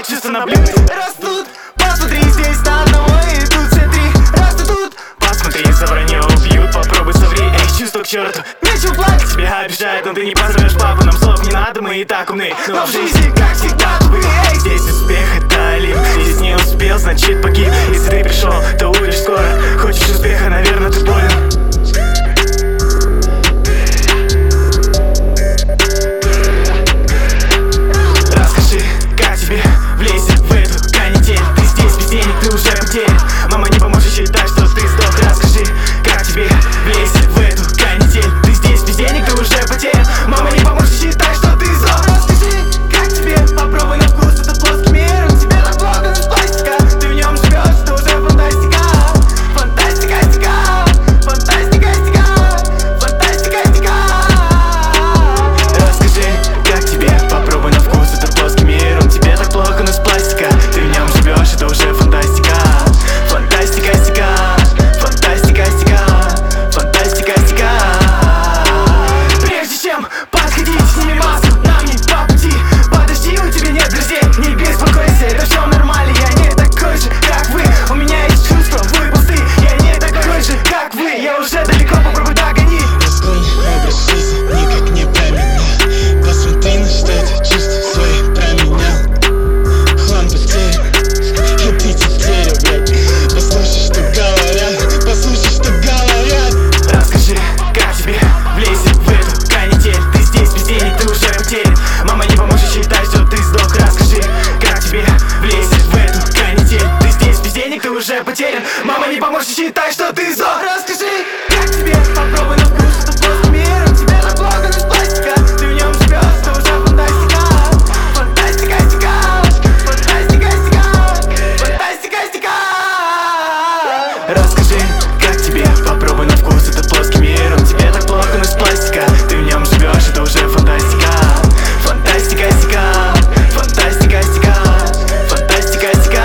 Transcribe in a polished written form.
чувства на блюде растут. Посмотри, здесь на одного и тут все три растут. Посмотри, за вранье убьют, попробуй соври. Эх, чувства к черту, нечего плакать. Тебя обижают, но ты не позовешь папу. Нам слов не надо, мы и так умны. Но в жизни, как всегда, тупые. Эй, здесь успех это олимп. Здесь не успел, значит погиб. Если ты пришел, то увидишь скоро. Хочешь успеха, наверное, ты болен. Расскажи, как тебе влезть в эту канитель. Ты здесь без денег, ты уже потерян. Мама не поможет считать, что ты сдох. Расскажи, как тебе влезть в эту канитель. Ты здесь без денег, ты уже потерян. Мама не поможет считать, что ты сдох. Расскажи, как тебе, попробуй на вкус этот плоский мир. Он тебе так плохо, из пластика. Ты в нем живешь, это уже фантастика. Фантастика, стика. Фантастика, стика. Фантастика, стика. Расскажи, как тебе, попробуй на вкус этот плоский мир. Он тебе так плохо, но из пластика. Ты в нем живешь, это уже фантастика. Фантастика, стика. Фантастика, стика. Фантастика, стика. Прежде чем подходить, сними маску, нам не по пути. Подожди, у тебя нет друзей, не беспокойся, это все нормально. Я не такой же, как вы, у меня есть чувства, вы пусты. Я не такой же, как вы, я уже далеко, попробуй догони. Разгон, образ жизни никак не про меня. Посмотри, на что это чувство свои променял. Хлам потерян, и ты теперь, блядь. Послушай, что говорят, послушай, что говорят. Расскажи, как тебе влезть в эту канитель. Ты здесь без денег, ты уже потерян. Мама не поможет считать, что ты сдох. Расскажи, как тебе влезть в эту канитель. Ты здесь без денег, ты уже потерян. Мама не поможет считать, что ты сдох. Расскажи, как тебе, попробуй на вкус этот плоский мир. Он тебе так плохо, но из пластика. Ты в нем живешь, это уже фантастика. Фантастика, стика. Фантастика, стика. Фантастика, стика. Расскажи, как тебе, попробуй на вкус этот плоский мир. Он тебе так плохо, но из пластика. Ты в нем живешь, это уже фантастика. Фантастика, стика. Фантастика, стика. Фантастика, стика.